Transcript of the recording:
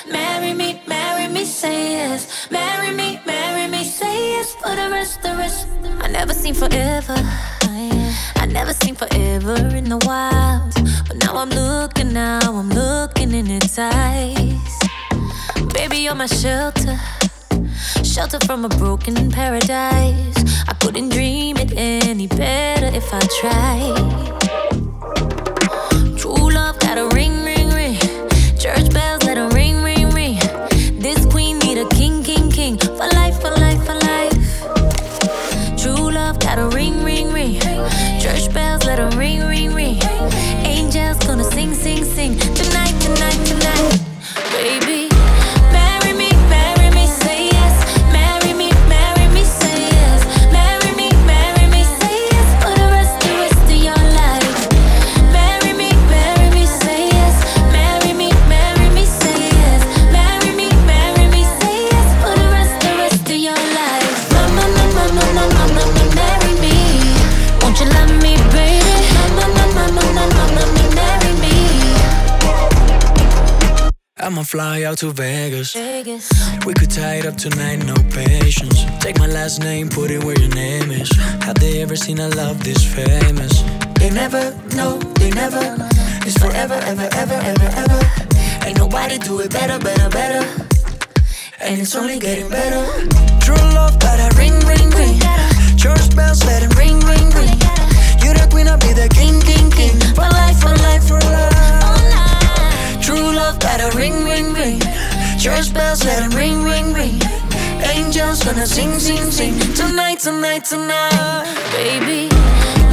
marry me, say yes. Marry me, say yes for the rest, the rest. I never seen forever. I never seen forever in the wild. But now I'm looking in its eyes. Baby, you're my shelter. Shelter from a broken paradise. I couldn't dream it any better if I tried. True love got a ring, ring, ring. Church bells let 'em ring, ring, ring. This queen need a king, king, king. For life, for life, for life. True love got a ring, ring, ring. Church bells let 'em ring, ring, ring. Angels gonna sing, sing, sing. Tonight, tonight, tonight. Baby, marry me, say yes. Marry me, say yes. Marry me, say yes. For the rest of your life. Marry me, say yes. Marry me, say yes. Marry me, say yes. For the rest of your life. Mama, marry me. Won't you love me, baby? Mama, marry me. I'ma fly out to Vegas. We could tie it up tonight, no patience. Take my last name, put it where your name is. Have they ever seen a love this famous? They never, no, they never. It's forever, ever, ever, ever, ever. Ain't nobody do it better, better, better. And it's only getting better. True love, got a ring, ring, ring. Church bells, let it ring, ring, ring. You the queen, I'll be the king, king, king. For life, for life, for life. True love got a ring, ring, ring. Church bells let 'em ring, ring, ring. Angels gonna sing, sing, sing. Tonight, tonight, tonight. Baby,